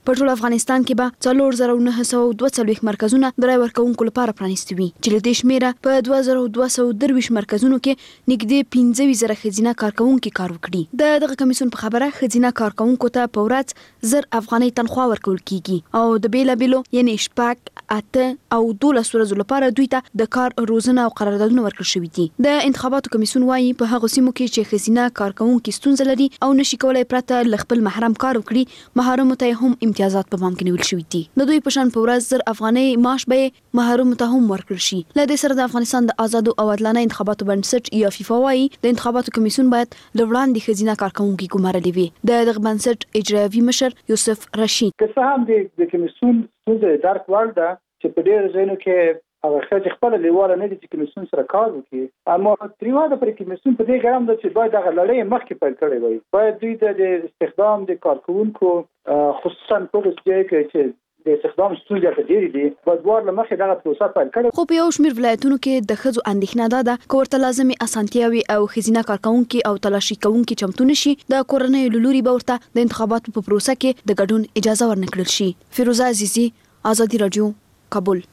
په ټول افغانستان کې به 4942 مرکزونه د رای ورکوونکو لپاره پرانیستي وي چې له دې شمیره په 2223 مرکزونو کې نږدې 15,000 ښځینه کارکوونکي کار وکړي. دغه کمیسیون په خبره ښځینه کارکوونکو ته په ورځ 1000 افغانۍ تنخواه ورکول کیږي او د بیلابیلو یعنی شپږ، 8 او 12 ورځو لپاره دوی ته د کار روزنه او قراردادونه ورکړل شوي دي. د انتخاباتو کمیسیون وايي په هغه سیمو کې چې ښځینه کارکوونکي ستونزه لري او نشي کولای پرته له خپل محرم کار وکړي، محرمو ته هم امتیازات په پام کې نیول شوي دي. د دوی په شان په ورځ 1000 افغانۍ معاش به محرمو ته هم ورکړل شي. له دې سره د افغانستان د آزادو او عادلانه انتخاباتو بنسټ یا فیفا وايي د انتخاباتو کمیسیون باید له وړاندې ښځینه کارکوونکي ګمارلي وي. دغه بنسټ اجرایوي مشر یوسف رشید که څه هم د کمیسیون ستونزه درک وړ ده چې په ډېر ځایونو کې هغه ښځې خپله لیواله نه دي چې کمیسیون سره کار وکړي، اما تریواده پر کمیسیون په دې ګرام ده چې باید هغه لړۍ مخکې پیل کړې وي. باید دوی د استخدام د کارکوونکو خصوصا په ځای کې چې د استخدام ستونزې ته ډېرې دي باید له مخکې دغه پروسه پیل کړي. خو په یو شمېر ولایتونو کې د ښځو اندېښنه ده که ورته لازمې اسانتیاوې او ښځینه کارکوونکي او تلاشي کوونکي چمتو نشي، د کورنیو له لوري به ورته د انتخاباتو په پروسه کې د ګډون اجازه ورنکړل شي. فیروزه عزیزي، آزادي رادیو، کابل.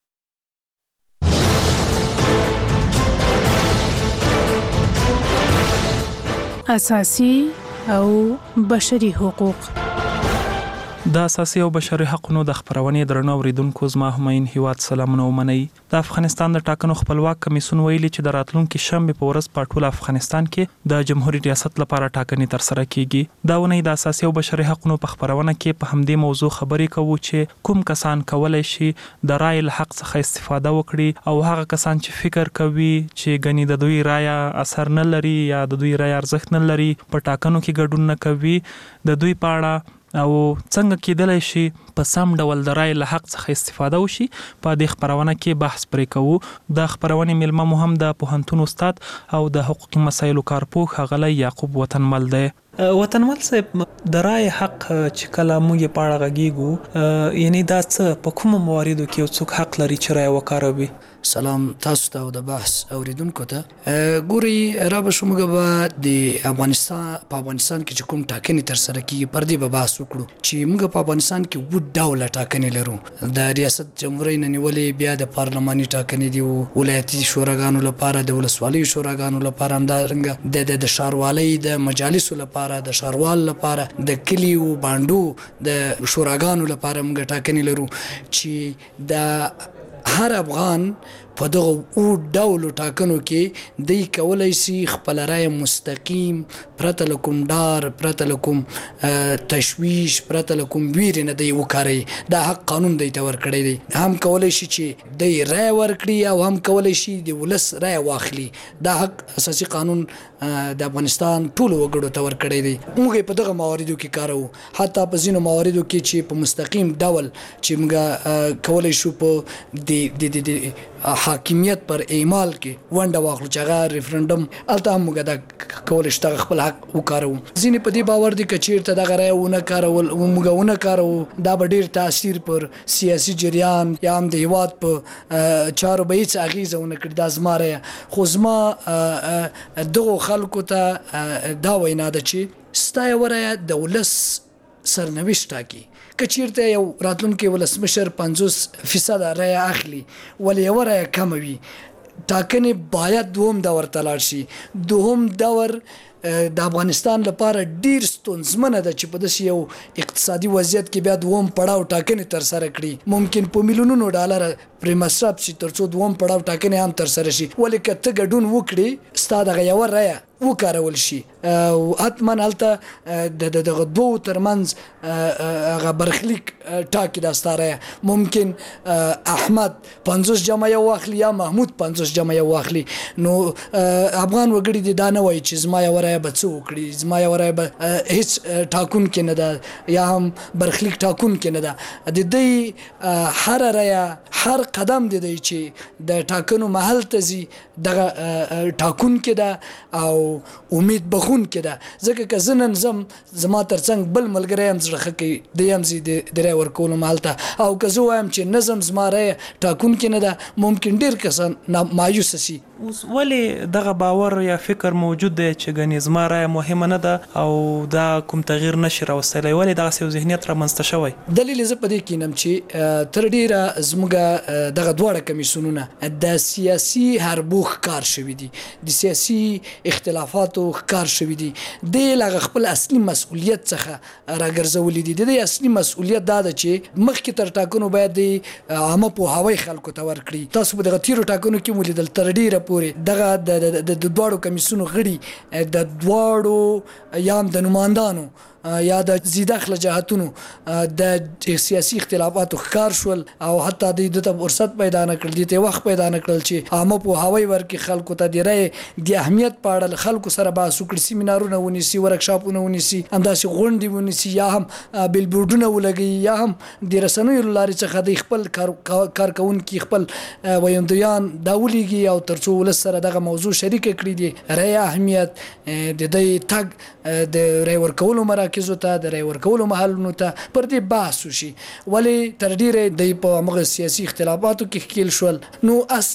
اساسي او بشري حقوق. د اساسي او بشري حقوقو د خبرونې درنو اوریدونکو زما هماین هیواد سلامونه ومنئ. د افغانستان د ټاکنو خپلواک کمیسیون ویلي چې د راتلونکي شنبه په ورځ په ټول افغانستان کې د جمهوریت ریاست لپاره ټاکنې تر سره کیږي. دا ونې د اساسي او بشري حقوقو په خبرونه کې په همدې موضوع خبرې کوو چې کوم کسان کولای شي د رای له حق څخه استفاده وکړي او هغه کسان چې فکر کوي چې غني د دوی رای اثر نه لري یا د دوی رای ارزښت نه لري په ټاکنو کې ګډون نه کوي، د دوی په اړه او څنګه کېدلای شي په سم ډول د رای له حق څخه استفاده وشي. په دې خبرونه کې بحث پرې کوو. د خبرونې ملمه مو هم د پوهنتون استاد او د حقوقي مسایلو کارپوه ښاغلی یعقوب وطنمل دی. وطنمل صاحب، د رای حق چې کله موږ په اړه غږیږو یعنی دا څه په کومو مواردو کې یو څوک حق لري چې رای وکاروي؟ سلام تاسو ته او د بحث اوریدونکو ته. ګوري را به شومګه به د افغانستان کې چې کوم ټاکنې تر سره کیږي پر دې به بحث وکړو چې موږ په افغانستان کې وو ډوله ټاکنې لرو. د ریاست جمهوریت نه نیولې، بیا د پارلماني ټاکنې دی، ولایتي شوراګانو لپاره، د ولسوالیو شوراګانو لپاره، همدارنګه د ښاروالۍ د مجالسو لپاره، د ښاروال لپاره، د کلیو بانډو د شوراګانو لپاره موږ ټاکنې لرو چې د هر افغان په دغه ډولو ټاکنو کې دی کولای شي خپل رای مستقیم پرته له کوم ډار، پرته له کوم تشویش، پرته له کوم ویرې نه دی وکاروي. دا حق قانون دی ته ورکړی دی. هم کولای شي چې دی رای ورکړي او هم کولای شي د ولس رای واخلي. دا حق اساسي قانون د افغانستان ټولو وګړو ته ورکړی دی. موږ په دغه مواردو کې کاروو، حتی په ځینو مواردو کې چې په مستقیم ډول چې موږ کولای شو په د حاکمیت پر اعمال کې ونډه واخلو چې هغه ریفرنډم هلته هم موږ دا کولی شو خپل حق وکاروو. ځینې په دې باور دي که چېرته دغه رایه موږ ونه کاروو دا به ډېر تاثیر پر سیاسي جریان یا هم د هېواد په چارو به هېڅ اغېزه ونه کړي. دا زما رایه. خو زما دغو خلکو ته دا وینا ده چې ستا یوه رایه د ولس سرنوشت ټاکي. که چېرته یو راتلونکی ولسمشر 50% رایه اخلي ولې یوه رایه کمه وي، ټاکنې باید دوهم دور ته لاړ شي. دوهم دور د افغانستان لپاره ډیر ستونزمنه ده چې په داسې یو اقتصادي وضعیت کې بیا دوهم پړاو ټاکنې تر سره کړي. ممکن په میلیونونو ډالر پرې مصرف شي تر څو دوهم پړاو ټاکنې هم تر سره شي. ولې که ته ګډون وکړې ستا دغه یوه رایه وکارول شي، حتما هلته د دغه دوو ترمنځ هغه برخلیک ټاکي دا ستا رایه. ممکن احمد 50 جمع یو واخلي یا محمود 50 جمع یو واخلي. نو افغان وګړي دې دا نه وایي چې زما یوه رایه به څه وکړي، زما یوه رایه به هیڅ ټاکونکې نه ده یا هم برخلیک ټاکونکې نه ده. د دوی هره رایه، هر قدم د دی چې د ټاکنو محل ته ځي دغه ټاکونکې ده او امید بخون کده ځکه که زنن زم زما ترڅنګ بل ملګری هم زړه خکې د یم زی د رای ورکولو مالته او که زه وایم چې نظم زما رای ټاکون کې نه ده ممکن ډیر کسان مایوس شي. اوس ولې دغه باور یا فکر موجود دی چې ګنې زما رای مهمه نه ده او دا کوم تغییر نشي راوستلی ولې دغسې یو ذهنیت رامنځته شوی؟ دلیل زه په دې کې نم چې تر ډیره زموږ دغه دواړه کمیسیونونه د سیاسي حربو ښکار شوي دي د سیاسي اختلافاتو ښکار شوي دي د له خپل اصلي مسؤلیت څخه راګرځولي دي. د دې اصلي مسؤلیت دا ده چې مخکې تر ټاکنو باید د عامه پوهاوی خلکو ته ورکړي. تاسو په دغه تیرو ټاکنو کې ولیدل تر ډیره پورې دغه د دواړو کمیسیونو غړي د دواړو یا د نمایندانو یا د زیداخله جهاتونو د سیاسي اختلافاتو ښکار شول او حتی د ته فرصت پیدا نه کړل د وخت پیدا نه کړل چې عامه پوهاوی ورکړي خلکو ته د رای د اهمیت په اړه خلکو سره بحث وکړي سیمینارونه ونیسي ورکشاپونه ونیسي همداسې غونډې ونیسي یا هم بیلبورډونه ولګوي یا هم د رسنیو له لارې څخه د خپل کارکوونکي خپل ویندویان دا ولیږي او تر څو ولس سره دغه موضوع شریکه کړي د رای اهمیت د دې تګ د رای ورکولو مراکزو ته د رای ورکولو محلونو ته پر دې بحث وشي. ولې تر ډیره د په هغه سیاسي اختلافاتو کې ښکیل شول نو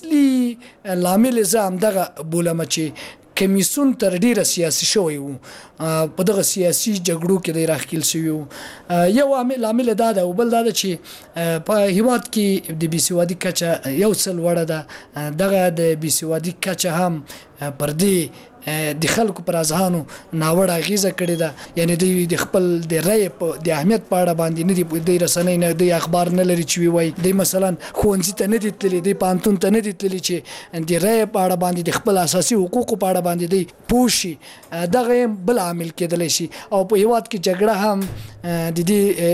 اصلي لامل زه همدغه بولم چې کمیسیون تر ډیره سیاسي شوی وو په دغه سیاسي جګړو کې د راخیل شوی وو. یو لامل دا ده او بل دا ده چې په هیواد کې د بیسوادي کچه یو څل وړه ده دغه د بیسوادي کچه هم پر دې د خلکو پر اذهانو ناوړه اغیزه کړې ده یعنی د خپل د رای په د اهمیت په اړه باندې نه دی د رسنۍ نه د اخبار نه لري چې وي د مثلا ښوونځي ته نه دي تللی د پانتون ته نه دي تللی چې د رای په اړه باندې د خپل اساسي حقوقو په اړه باندې دی پوښي دغه بل عامل کېدلی شي او په هیواد کې جګړه هم د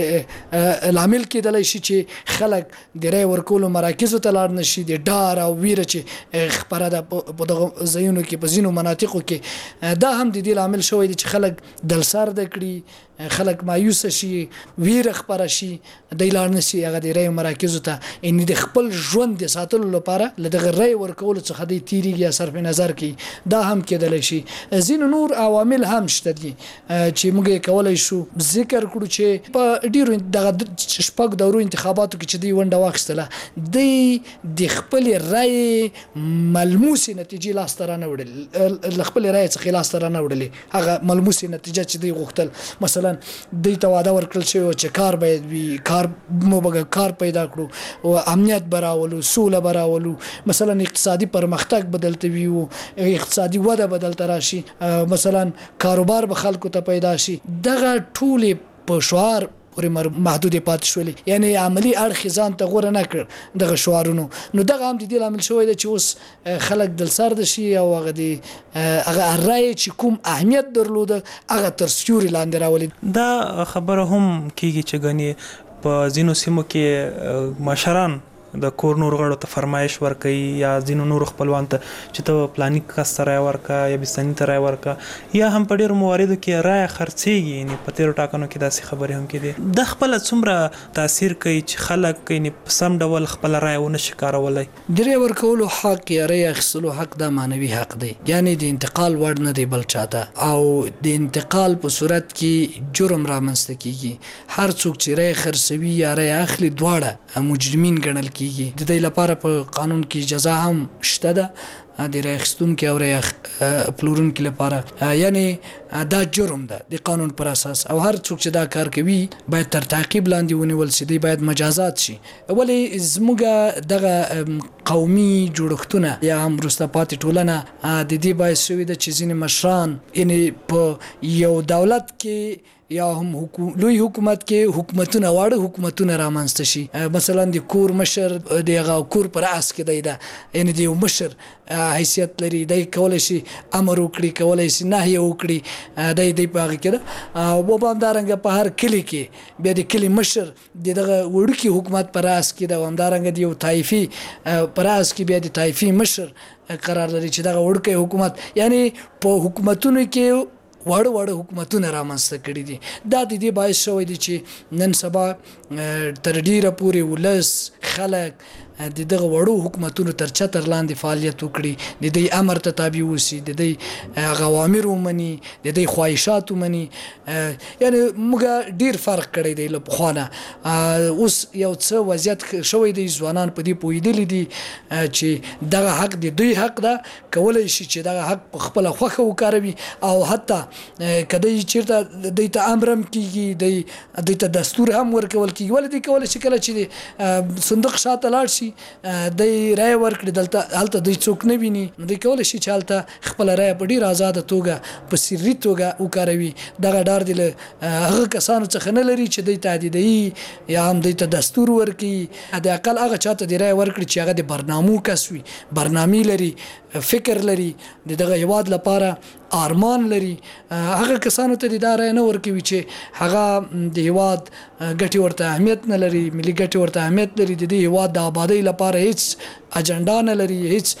دې عامل کېدلی شي چې خلک د رای ورکولو مراکزو ته لاړ نشي د ډار او ویره چې خبره ده په دغه ځایونو کې په ځینو مناطقو کې دا هم د دې عامل شوی دی چې خلک دلسر د کړي خلک مایوس شي ویره خبره شي د اعلان نشي هغه د رای مراکزو ته ان د خپل ژوند د ساتلو لپاره لدغه رای ورکول څخه د تیریږي یا صرف نظر کوي دا هم کېدلی شي. ځینو نور عوامل هم شته دي چې موږ کولای شو ذکر کړو چې په ډیرو دغه شپږ دورو انتخاباتو کې چې دی ونډه واخیستله د خپل رای ملموسه نتیجې لاس ته نه وړل خپل رای څخه لاس ته نه وړلې هغه ملموسه نتیجه چې دی غوښتل مثلا د تواده ورکل شوی چې کار باید وي کار موږ کار پیدا کړو او امنیت براولو سوله براولو مثلا اقتصادي پرمختګ بدلته وي او اقتصادي وده بدلته راشي مثلا کاروبار به خلکو ته پیدا شي دغه ټول په شعار پورې محدود پاتې شولې یعنی عملی اړخ ځان ته غوړه نه کړ دغه شعارونو نو دغه هم د دې عامل شوی دی چې اوس خلک دلسر د شي او هغه د هغه رای چې کوم اهمیت درلوده هغه تر سیوري لاندې راولي. دا خبره هم کیږي چې غني په ځینو سیمو کې مشران د کور نور غړو ته فرمایش ورکوي یا ځینو نور خپلوان ته چې ته پلاني کس ته رای ورکا یا بستاني ته رای ورکا یا هم په ډیرو مواردو کې رای خرڅېږي یعنی په تیرو ټاکنو کې داسې خبرې هم کېدي د خپل څومره تاثیر کوي چې خلک یعنی په سم ډول خپل رای ونه شي کارولای. د رای ورکولو حق یا رای اخیستلو حق دا معنوي حق دی یعنی د انتقال وړ نه دی بل چاته او د انتقال په صورت کې جرم رامنځته کیږي هر څوک چې رای خرڅوي یا رای اخلي دواړه مجرمین ګڼل د دې لپاره په قانون کې جزا هم شته ده د رای اخیستونکي او رای پلورونکي لپاره یعنی دا جرم ده د قانون پر اساس او هر څوک چې دا کار کوي باید تر تعقیب لاندې ونیول شي دی باید مجازات شي. ولې زموږ دغه قومي جوړښتونه یا هم وروسته پاتې ټولنه د دې باعث شوي ده چې ځینې مشران یعنی په یو دولت کې یا هم لوی حکومت کې حکومتونه واړه حکومتونه رامنځته شي مثلا د کور مشر دغه کور پر اس کې دی دا یعنی د مشر حیثیت لري دی کولای شي امر وکړي کولای شي نهي وکړي دی په هغه کې او باندې په هر کلی کې بیا د کلی مشر دغه وړوکی حکومت پر اس کې دا همدارنګ دی یو طایفي پر اس کې بیا د طایفي مشر قرار لري چې دغه وړوکی حکومت یعنی په حکومتونو کې واړه حکومتونه رامنځته کړي دي دا د دې باعث شوی دی چې نن سبا تر ډیره پورې ولس خلک د دغه وړو حکومتونو تر چتر لاندې فعالیت وکړي، د دې امر ته تابع اوسي، د دې اوامر ومني، د دې خواهشات ومني. یعنی موږ ډیر فرق کړی دی له پخوانه. اوس یو څه وضعیت شوی دی، ځوانان په دې پوهېدلي دي چې دغه حق د دوی حق ده، کولی شي چې دغه حق په خپله خوښه وکاروي، او حتی که دی چېرته دوی ته امر هم کېږي، دوی ته دستور هم ورکول کېږي. ولې دوی کولی شي کله چې د صندوق شاته لاړ شي دوی رایه ورکړي، هلته دوی څوک نه ویني، دوی کولی شي چې هلته خپله رایه په ډېره ازاده توګه په سري توګه وکاروي. دغه ډار دی له هغه کسانو څخه نه لري چې دوی تهدیدوي یا هم دوی ته دستور ورکړي. د اقل هغه چاته د رایه ورکړي چې هغه د برنامو کس وي، برنامې لري، فکر لري، د دغه هیواد لپاره ارمان لري. هغه کسانو ته د رایه نه ورکوي چې هغه د هیواد ګټې ورته اهمیت نه لري، ملي ګټې ورته اهمیت لري، د دې هیواد د آبادۍ لپاره هیڅ اجنډا نه لري،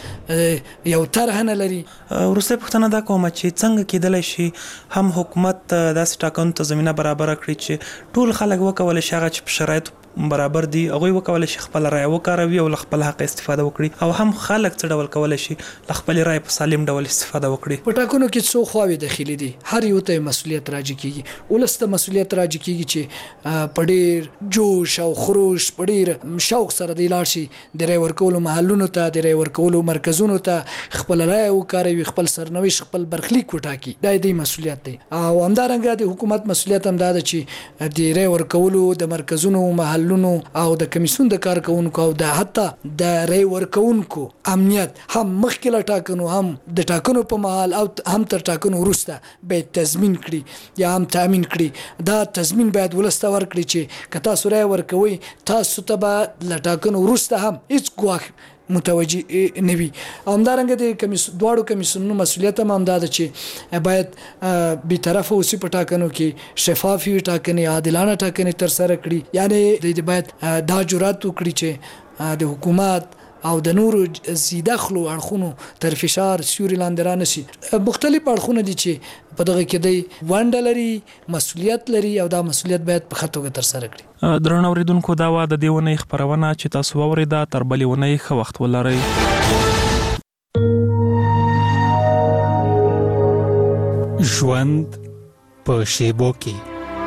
هیڅ یو طرح نه لري. وروسته پوښتنه دا کوم چې څنګه کېدلی شي هم حکومت داسې ټاکنو ته زمینه برابره کړي چې ټول خلک وکولی شي هغه چې په شرایطو برابر دي هغوی وکولی شي خپل رایه وکاروي او له خپل حق استفاده وکړي، او هم خلک څه ډول کولی شي له خپل رایې په سالم ډول استفاده وکړي. په ټاکنو کې څو خواوې داخلي دي، هر یو ته مسؤلیت راجع کیږي. ولس ته مسؤلیت راجع کیږي چې په ډېر جوش او خروش په ډېر شوق سره دی لاړ شي د رایې ورکولو محلونو ته، د رایې ورکولو مرکزونو ته، خپل رایه وکاروي، خپل سرنوشت خپل برخلیک وټاکي. دا دی مسؤلیت دی. او همدارنګه د حکومت مسؤلیت هم دا ده چې د رایې ورکولو د مرکزونو، محلونو او د کمیسیون د کارکونکو او د حتی د رای ورکونکو امنیت هم مخکې له ټاکنو، هم د ټاکنو په مهال او هم تر ټاکنو وروسته باید تضمین کړي یا هم تامین کړي. دا تضمین باید ولس ته ورکړي چې که تاسو رای ورکوئ، تاسو ته به له ټاکنو وروسته هم هیڅ ګواښ متوجه نه وي. همدارنګه د دواړو کمیسیونونو مسؤلیت هم دا ده چې باید بیطرفه اوسي په ټاکنو کې، شفافې وي ټاکنې، عادلانه ټاکنې ترسره کړي. یعنی دوی باید دا جرأت وکړي چې د حکومت او د نورو زیدخلو اړخونو تر فشار سیوري لاندې را نشي. مختلف اړخونه دي چې په دغه کې دی ونډه لري، مسؤلیت لري، او دا مسؤلیت باید په ښه توګه ترسره کړي. درنو اوریدونکو، دا وه د دې اونۍ خپرونه چې تاسو واورېده. تر بلې اونۍ ښه وخت ولرئ. ژوند په شیبو کې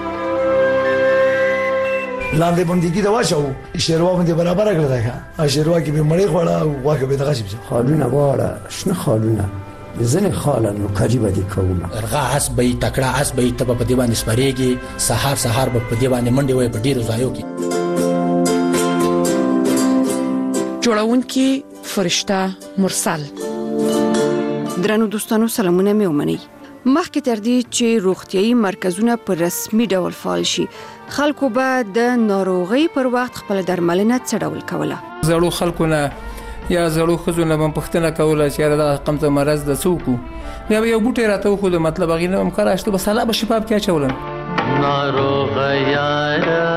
لاندې باندې دا واچو شیروا باندې برابر کړل دا شیروا کې به مړی خوړه او واکه به دغه شي خالونه واړه شنه خالونه ځنه خالونه قریبه دي کومه ارغا اس به تکړه اس به تب په دی باندې سپریږي، سحر به په دی باندې منډي وي په ډیرو ځایو کې. جوړونکي فرشته مرسل. درنو دوستانو، سلامونه مې ومنئ. مخکې تر دې چې روغتيایي مرکزونه په رسمي ډول فعال شي، خلکو به د ناروغۍ پر وخت خپل درملنه څه ډول کوله. زړو خلکو نه یا زړو ښځو نه هم پوښتنه کوله چې دا قمته مرض د څوک بیا یو بوټی راته خو د مطلب غینه هم کاراشته بس الله به شفا کې اچولم. ناروغ یار